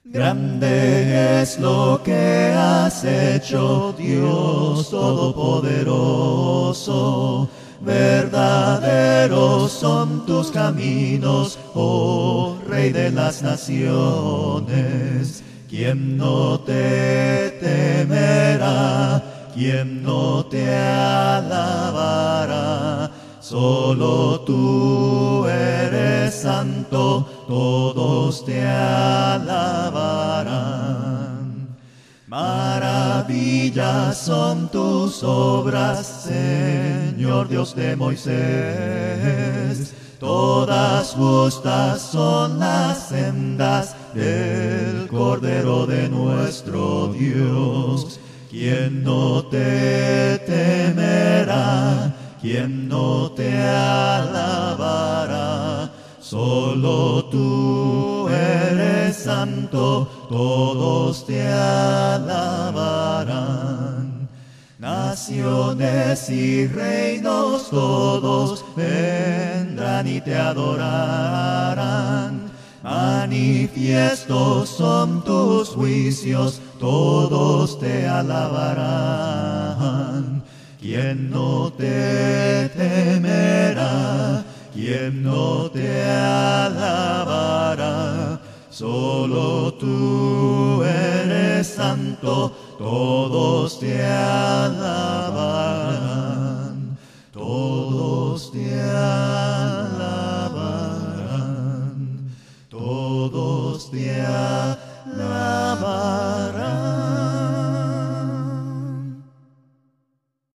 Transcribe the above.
Grande es lo que has hecho, Dios Todopoderoso. Verdaderos son tus caminos, oh Rey de las naciones. ¿Quién no te temerá? ¿Quién no te alabará? Solo tú eres santo, todos te alabarán. Maravillas son tus obras, Señor Dios de Moisés. Todas justas son las sendas del Cordero de nuestro Dios. ¿Quién no te temerá? ¿Quién no te alabará? Solo tú eres santo, todos te alabarán. Naciones y reinos todos vendrán y te adorarán. Manifiestos son tus juicios, todos te alabarán. ¿Quién no te temerá? ¿Quién no te alabará? Solo tú eres santo, todos te alabarán, todos te